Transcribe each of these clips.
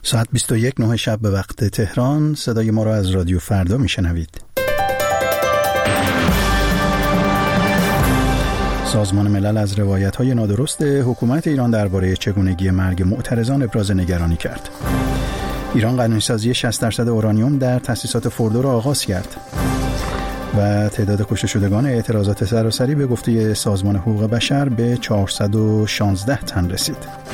ساعت 21:09 شب به وقت تهران. صدای ما را از رادیو فردا میشنوید. سازمان ملل از روایت‌های نادرست حکومت ایران درباره چگونگی مرگ معترضان ابراز نگرانی کرد. ایران قانونی‌سازی 60% اورانیوم در تأسیسات فوردو را آغاز کرد و تعداد کشته شدگان اعتراضات سراسری به گفته سازمان حقوق بشر به 416 تن رسید.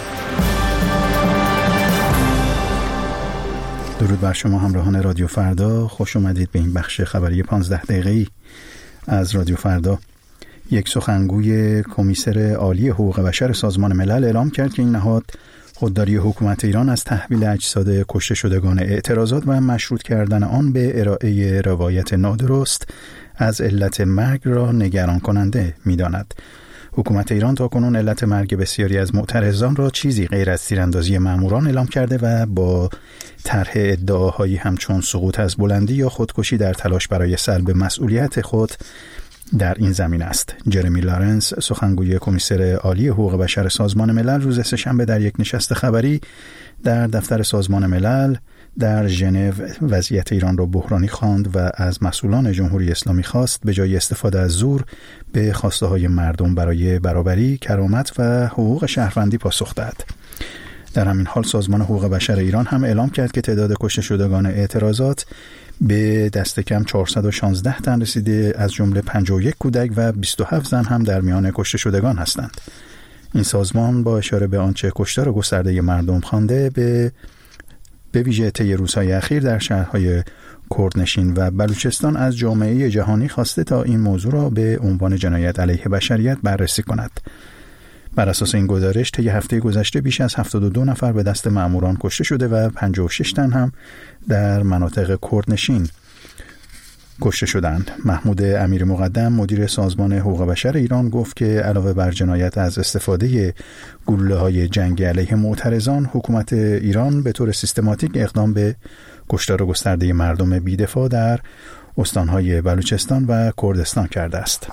درود بر شما همراهان رادیو فردا، خوش اومدید به این بخش خبری 15 دقیقه‌ای از رادیو فردا. یک سخنگوی کمیسر عالی حقوق بشر سازمان ملل اعلام کرد که این نهاد خودداری حکومت ایران از تحویل اجساد کشته شدگان اعتراضات و مشروط کردن آن به ارائه روایت نادرست از علت مرگ را نگران کننده می‌داند. حکومت ایران تاکنون علت مرگ بسیاری از معترضان را چیزی غیر از تیراندازی ماموران اعلام کرده و با طرح ادعاهایی همچون سقوط از بلندی یا خودکشی در تلاش برای سلب مسئولیت خود در این زمینه است. جرمی لارنس، سخنگوی کمیسر عالی حقوق بشر سازمان ملل، روز سه‌شنبه در یک نشست خبری در دفتر سازمان ملل در ژنو وضعیت ایران را بحرانی خواند و از مسئولان جمهوری اسلامی خواست به جای استفاده از زور به خواسته‌های مردم برای برابری، کرامت و حقوق شهروندی پاسخ دهد. در همین حال سازمان حقوق بشر ایران هم اعلام کرد که تعداد کشته شدگان اعتراضات به دست کم 416 تن رسیده، از جمله 51 کودک و 27 زن هم در میان کشته شدگان هستند. این سازمان با اشاره به آنچه کشتار گسترده مردم خوانده به ویژه طی روزهای اخیر در شهرهای کردنشین و بلوچستان از جامعه جهانی خواسته تا این موضوع را به عنوان جنایت علیه بشریت بررسی کند. بر اساس این گزارش طی هفته گذشته بیش از 72 نفر به دست ماموران کشته شده و 56 تن هم در مناطق کردنشین کشته شدند. محمود امیر مقدم، مدیر سازمان حقوق بشر ایران، گفت که علاوه بر جنایت از استفاده گلوله‌های جنگی علیه معترضان، حکومت ایران به طور سیستماتیک اقدام به کشتار گسترده مردم بی‌دفاع در استان‌های بلوچستان و کردستان کرده است.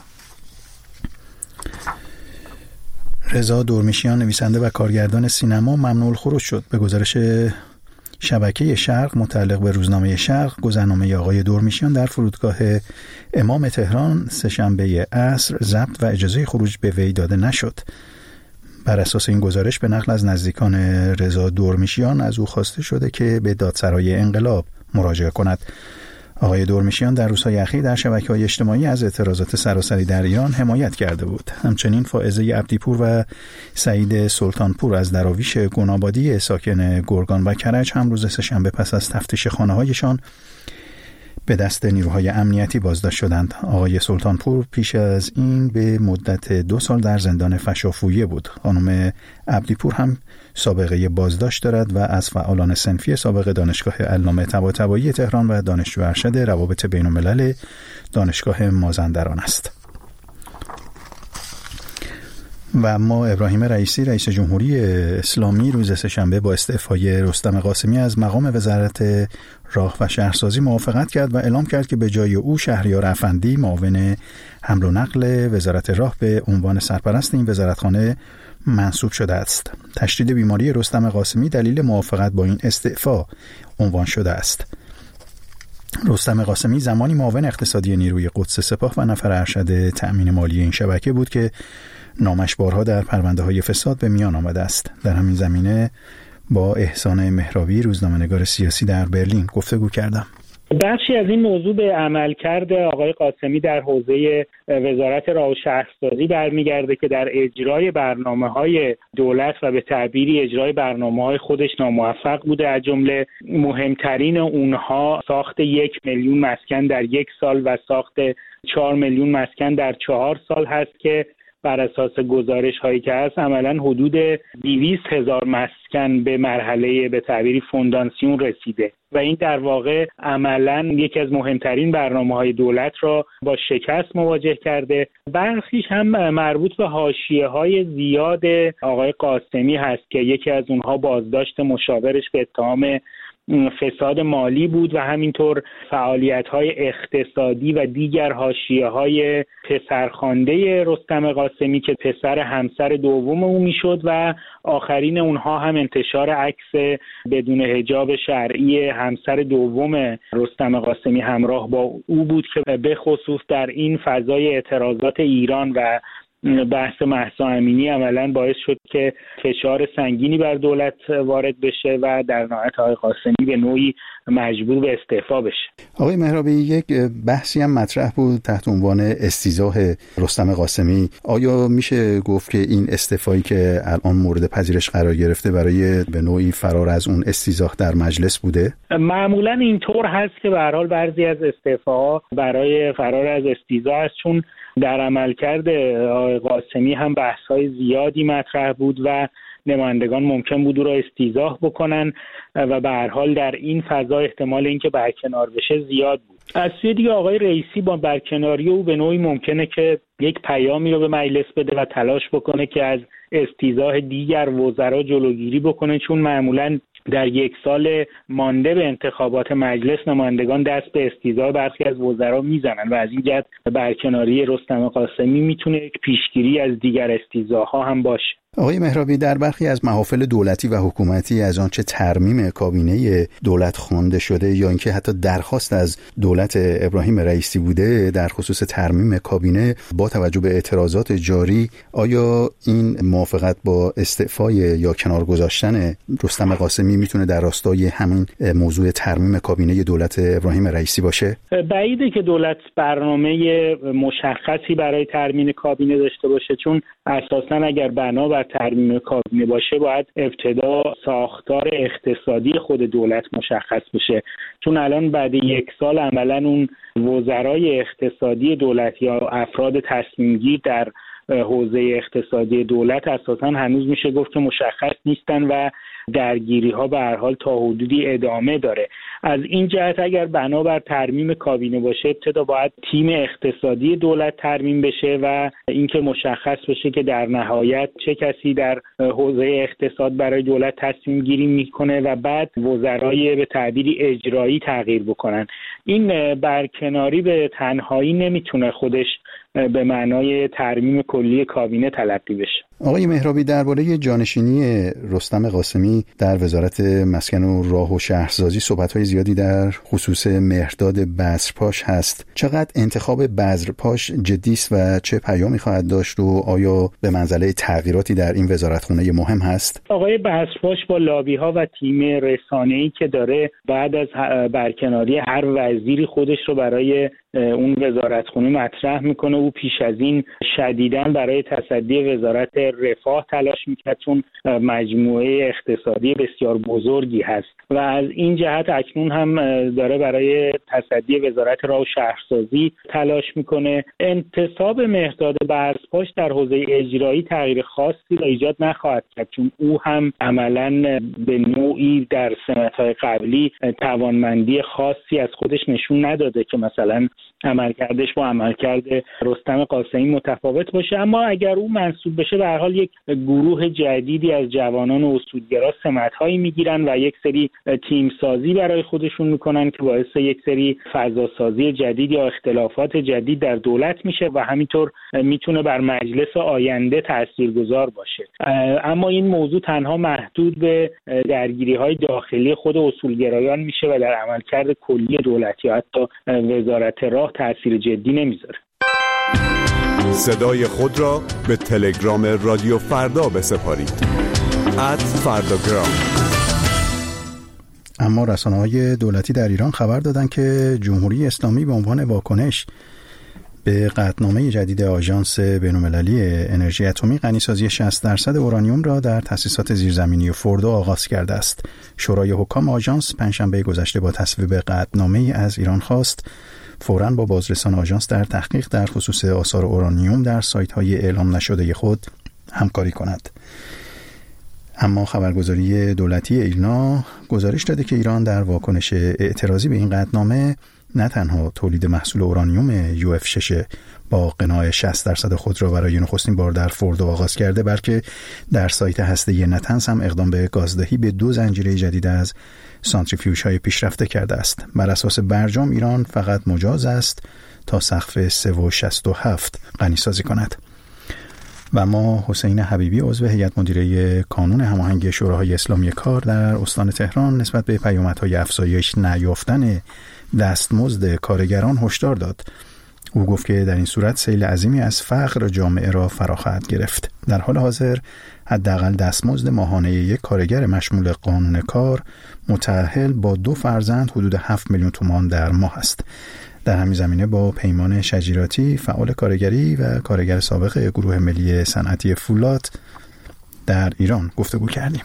رضا دورمیشیان، نویسنده و کارگردان سینما، ممنوع الخروج شد. به گزارش شبکه شرق متعلق به روزنامه شرق، گذرنامه آقای دورمیشیان در فرودگاه امام تهران سه‌شنبه عصر ضبط و اجازه خروج به وی داده نشد. بر اساس این گزارش به نقل از نزدیکان رضا دورمیشیان از او خواسته شده که به دادسرای انقلاب مراجعه کند. آقای دورمیشیان در روزهای اخیر در شبکه‌های اجتماعی از اعتراضات سراسری در ایران حمایت کرده بود. همچنین فائزه عبدی‌پور و سعید سلطانپور از دراویش گنابادی ساکن گرگان و کرج هم روز سه‌شنبه پس از تفتیش خانه‌هایشان به دست نیروهای امنیتی بازداشت شدند. آقای سلطانپور پیش از این به مدت 2 سال در زندان فشافویه بود. خانم عبدی‌پور هم سابقه بازداشت دارد و از فعالان صنفی سابق دانشگاه علامه طباطبایی تهران و دانشجو ارشد روابط بین‌الملل دانشگاه مازندران است. و اما ابراهیم رئیسی، رئیس جمهوری اسلامی، روز سه‌شنبه با استعفای رستم قاسمی از مقام وزارت راه و شهرسازی موافقت کرد و اعلام کرد که به جای او شهریار افندی، معاون حمل و نقل وزارت راه، به عنوان سرپرست این وزارتخانه منصوب شده است. تشدید بیماری رستم قاسمی دلیل موافقت با این استعفا عنوان شده است. رستم قاسمی زمانی معاون اقتصادی نیروی قدس سپاه و نفر ارشد تأمین مالی این شبکه بود که نامش بارها در پرونده‌های فساد به میان آمده است. در همین زمینه با احسان مهراوی، روزنامه‌نگار سیاسی در برلین، گفتگو کردم. بخشی از این موضوع به عملکرد آقای قاسمی در حوزه وزارت راه و شهرسازی برمیگرده که در اجرای برنامه‌های دولت و به تعبیری اجرای برنامه‌های خودش ناموفق بوده. از جمله مهمترین اونها ساخت 1 میلیون مسکن در 1 سال و ساخت 4 میلیون مسکن در 4 سال هست که بر اساس گزارش هایی که هست عملاً حدود 200,000 مسکن به مرحله به تعبیری فونداسیون رسیده و این در واقع عملاً یکی از مهمترین برنامه‌های دولت را با شکست مواجه کرده. برخیش هم مربوط به حاشیه‌های زیاد آقای قاسمی هست که یکی از اونها بازداشت مشاورش به اتهام فساد مالی بود و همینطور فعالیت‌های اقتصادی و دیگر حاشیه‌های پسرخوانده رستم قاسمی که پسر همسر دوم او میشد و آخرین اونها هم انتشار عکس بدون حجاب شرعی همسر دوم رستم قاسمی همراه با او بود که به خصوص در این فضای اعتراضات ایران و بحث مهسا امینی عملاً باعث شد که فشار سنگینی بر دولت وارد بشه و در نهایت آقای قاسمی به نوعی مجبور به استعفا بشه. آقای مهرابی، یک بحثی هم مطرح بود تحت عنوان استیضاح رستم قاسمی. آیا میشه گفت که این استعفایی که الان مورد پذیرش قرار گرفته برای به نوعی فرار از اون استیضاح در مجلس بوده؟ معمولاً اینطور هست که به هر حال بعضی از استعفاها برای فرار از استیضاح است، چون در عملکرد آقای قاسمی هم بحث‌های زیادی مطرح بود و نمایندگان ممکن بود او را استیضاح بکنن و به هر حال در این فضا احتمال اینکه برکنار بشه زیاد بود. از سوی دیگه آقای رئیسی با برکناری او به نوعی ممکنه که یک پیامی رو به مجلس بده و تلاش بکنه که از استیضاح دیگر وزرا جلوگیری بکنه، چون معمولاً در یک سال مانده به انتخابات مجلس نمایندگان دست به استیضاح برخی از وزرا میزنن و از این جهت برکناری رستم قاسمی میتونه یک پیشگیری از دیگر استیضاح‌ها هم باشه. آقای مهرابی، در برخی از محافل دولتی و حکومتی از آنچه ترمیم کابینه دولت خوانده شده یا اینکه حتی درخواست از دولت ابراهیم رئیسی بوده در خصوص ترمیم کابینه، با توجه به اعتراضات جاری آیا این موافقت با استعفای یا کنار گذاشتن رستم قاسمی میتونه در راستای همین موضوع ترمیم کابینه دولت ابراهیم رئیسی باشه؟ بعیده که دولت برنامه مشخصی برای ترمیم کابینه داشته باشه، چون اساساً اگر بنا بر ترمیم کابینه باشه باید ابتدا ساختار اقتصادی خود دولت مشخص بشه، چون الان بعد یک سال عملاً اون وزرای اقتصادی دولت یا افراد تصمیمگیر در حوزه اقتصادی دولت اساساً هنوز میشه گفت که مشخص نیستن و درگیری ها به هر حال تا حدودی ادامه داره. از این جهت اگر بنابر ترمیم کابینه باشه ابتدا باید تیم اقتصادی دولت ترمیم بشه و اینکه مشخص بشه که در نهایت چه کسی در حوزه اقتصاد برای دولت تصمیم گیری میکنه و بعد وزرای به تعبیری اجرایی تغییر بکنن. این برکناری به تنهایی نمیتونه خودش به معنای ترمیم کلی کابینه تلقی بشه. آقای مهرابی، درباره جانشینی رستم قاسمی در وزارت مسکن و راه و شهرسازی صحبت‌های زیادی در خصوص مهرداد بذرپاش هست. چقدر انتخاب بذرپاش جدی است و چه پیامی خواهد داشت و آیا به منزله تغییراتی در این وزارتخانه مهم هست؟ آقای بذرپاش با لابی‌ها و تیم رسانه‌ای که داره بعد از برکناری هر وزیری خودش رو برای اون وزارتخانه مطرح میکنه. او پیش از این شدیداً برای تصدی وزارت رفاه تلاش میکرد، چون مجموعه اقتصادی بسیار بزرگی هست و از این جهت اکنون هم داره برای تصدی وزارت راه و شهرسازی تلاش میکنه. انتصاب مهرداد بذرپاش در حوزه اجرایی تغییر خاصی را ایجاد نخواهد کرد، چون او هم عملاً به نوعی در سنت‌های قبلی توانمندی خاصی از خودش نشون نداده که مثلا عملکردش با عملکرد رستم قاسمی متفاوت باشه. اما اگر او منصوب بشه به هر حال یک گروه جدیدی از جوانان اصولگرا سمت‌هایی میگیرن و یک سری تیم سازی برای خودشون میکنن که باعث یک سری فضاسازی جدید یا اختلافات جدید در دولت میشه و همینطور میتونه بر مجلس آینده تاثیرگذار باشه. اما این موضوع تنها محدود به درگیری‌های داخلی خود اصولگرایان میشه و در عملکرد کلی دولت یا حتی وزارت راه تأثیر جدی نمیذاره. صدای خود را به تلگرام رادیو فردا بسپارید @فرdagram. اما رسانه‌های دولتی در ایران خبر دادند که جمهوری اسلامی به عنوان واکنش به قطعنامه جدید آژانس بین‌المللی انرژی اتمی غنیسازی 60% اورانیوم را در تأسیسات زیرزمینی فوردو آغاز کرده است. شورای حکام آژانس پنجشنبه گذشته با تصویب قطعنامه‌ای از ایران خواست فوراً با بازرسان آژانس در تحقیق در خصوص آثار اورانیوم در سایت‌های اعلام نشده خود همکاری کند. اما خبرگزاری دولتی ایلنا گزارش داده که ایران در واکنش اعتراضی به این قطعنامه نه تنها تولید محصول اورانیوم UF6 با قناع 60% خود را برای نخستین بار در فوردو آغاز کرده، بلکه در سایت هسته‌ای نتنز هم اقدام به گازدهی به 2 زنجیره جدید از سانتریفیوژهای پیشرفته کرده است. بر اساس برجام ایران فقط مجاز است تا سقف 3.67 غنیسازی کند. و ما حسین حبیبی عضو هیئت مدیره کانون هماهنگی شوراهای اسلامی کار در استان تهران نسبت به پیامدهای افزایش نیافتن دستمزد کارگران هشدار داد. او گفت که در این صورت سیل عظیمی از فقر جامعه را فرا خواهد گرفت. در حال حاضر حداقل دستمزد ماهانه یک کارگر مشمول قانون کار متأهل با 2 فرزند حدود 7 میلیون تومان در ماه است. در همین زمینه با پیمان شجیراتی، فعال کارگری و کارگر سابق گروه ملی صنعتی فولاد در ایران گفتگو کردیم.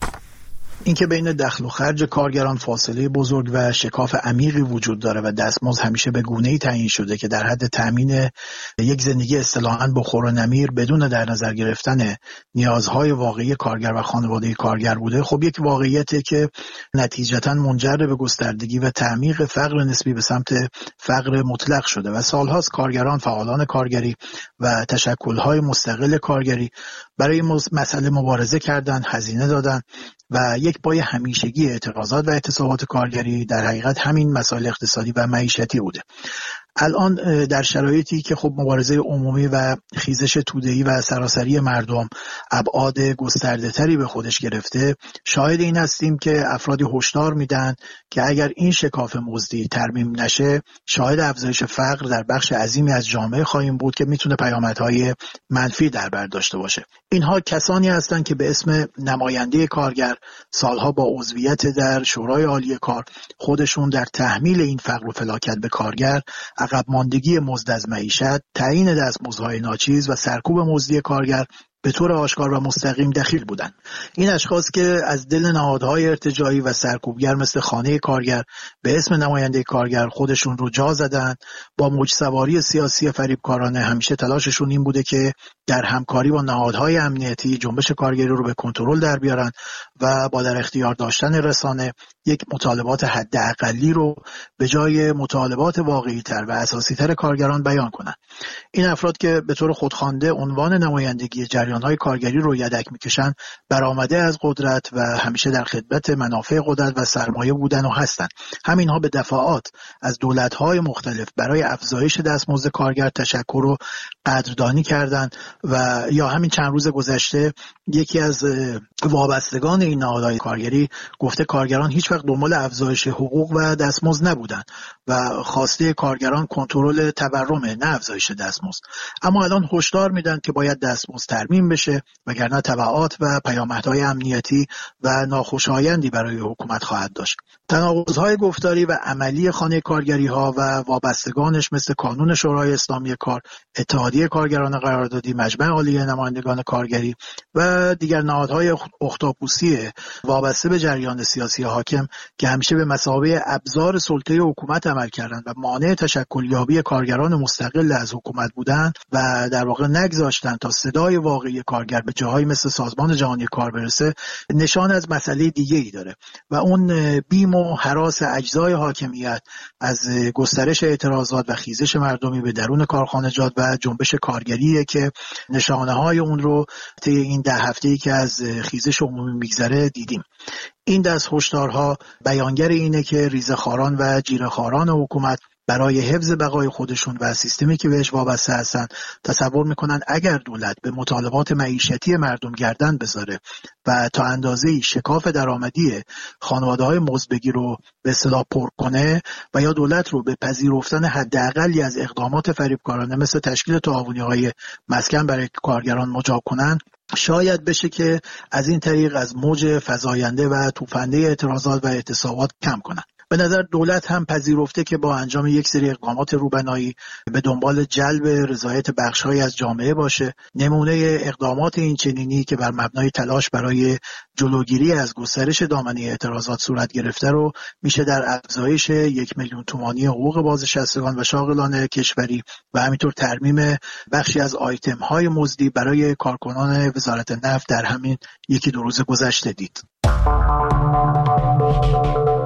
اینکه بین دخل و خرج کارگران فاصله بزرگ و شکاف عمیقی وجود داره و دستمزد همیشه به گونه‌ای تعیین شده که در حد تامین یک زندگی اصطلاحاً بخور و نمیر بدون در نظر گرفتن نیازهای واقعی کارگر و خانواده کارگر بوده، خب یک واقعیتی که نتیجتاً منجر به گستردگی و تعمیق فقر نسبی به سمت فقر مطلق شده و سالهاست کارگران، فعالان کارگری و تشکل‌های مستقل کارگری برای مسئله مبارزه کردند، هزینه دادند و یک پای همیشگی اعتراضات و اعتصابات کارگری در حقیقت همین مسائل اقتصادی و معیشتی بوده. الان در شرایطی که خب مبارزه عمومی و خیزش توده‌ای و سراسری مردم ابعاد گسترده‌تری به خودش گرفته، شاهد این هستیم که افرادی هشدار میدن که اگر این شکاف مزدی ترمیم نشه، شاهد افزایش فقر در بخش عظیمی از جامعه خواهیم بود که میتونه پیامدهای منفی در بر داشته باشه. اینها کسانی هستند که به اسم نماینده کارگر سالها با عضویت در شورای عالی کار خودشون در تحمیل این فقر و فلاکت به کارگر، عقب ماندگی مزد از معیشت، تعیین دستمزدهای ناچیز و سرکوب مزدی کارگر به طور آشکار و مستقیم دخیل بودند. این اشخاص که از دل نهادهای ارتجاعی و سرکوبگر مثل خانه کارگر به اسم نماینده کارگر خودشون رو جا زدند، با موج سواری سیاسی فریبکارانه همیشه تلاششون این بوده که در همکاری با نهادهای امنیتی جنبش کارگری رو به کنترل در بیارن و با در اختیار داشتن رسانه یک مطالبات حداقلی رو به جای مطالبات واقعی‌تر و اساسی‌تر کارگران بیان کنند. این افراد که به طور خودخوانده عنوان نمایندگی جریان‌های کارگری رو یدک می‌کشن، برآمده از قدرت و همیشه در خدمت منافع قدرت و سرمایه بودن و هستند. همینها به دفعات از دولت‌های مختلف برای افزایش دستمزد کارگر تشکر و قدردانی کردند و یا همین چند روز گذشته یکی از وابستگان این نهادهای کارگری گفته کارگران هیچ وقت دنبال افزایش حقوق و دستمزد نبودند و خواسته کارگران کنترل تورمه، نه افزایش دستمزد. اما الان هشدار میدن که باید دستمزد ترمیم بشه وگرنه تبعات و پیامدهای امنیتی و ناخوشایندی برای حکومت خواهد داشت. تناقض‌های گفتاری و عملی خانه کارگری‌ها و وابستگانش مثل کانون شورای اسلامی کار، اتحادیه کارگران قراردادی، مجمع عالی نمایندگان کارگری و دیگر نهادهای اختاپوسی وابسته به جریان سیاسی حاکم که همیشه به مثابه ابزار سلطه حکومت عمل کردند و مانع تشکلیابی کارگران مستقل از حکومت بودند و در واقع نگذاشتند تا صدای واقعی کارگر به جاهایی مثل سازمان جهانی کار برسه، نشان از مسئله دیگه‌ای داره و اون بیم و هراس اجزای حاکمیت از گسترش اعتراضات و خیزش مردمی به درون کارخانجات و جنبش کارگریه که نشانه‌های اون رو طی این 10 هفته‌ای که از خیزش عمومی میگذره دیدیم. این دست هشدارها بیانگر اینه که ریزه‌خواران و جیره‌خواران حکومت برای حفظ بقای خودشون و سیستمی که بهش وابسته هستن تصور میکنن اگر دولت به مطالبات معیشتی مردم گردن بذاره و تا اندازه‌ای شکاف درآمدی خانواده‌های مزدبگی رو به اصطلاح پر کنه و یا دولت رو به پذیرفتن حداقلی از اقدامات فریبکارانه مثل تشکیل تعاونی‌های مسکن برای کارگران مجاب کنن، شاید بشه که از این طریق از موج فزاینده و توفنده اعتراضات و اعتصابات کم کنن. به نظر دولت هم پذیرفته که با انجام یک سری اقدامات روبنایی به دنبال جلب رضایت بخش‌هایی از جامعه باشه. نمونه اقدامات این چنینی که بر مبنای تلاش برای جلوگیری از گسترش دامنه اعتراضات صورت گرفته رو میشه در افزایش 1 میلیون تومانی حقوق بازنشستگان و شاغلان کشوری و همینطور ترمیم بخشی از آیتم‌های مزدی برای کارکنان وزارت نفت در همین 1-2 روز گذشته دید.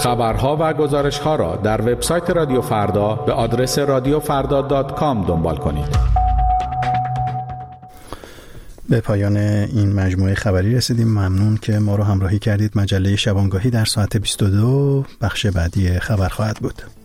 خبرها و گزارش‌ها را در وبسایت رادیو فردا به آدرس radiofarda.com دنبال کنید. به پایان این مجموعه خبری رسیدیم. ممنون که ما رو همراهی کردید. مجله شبانگاهی در ساعت 22 بخش بعدی خبر خواهد بود.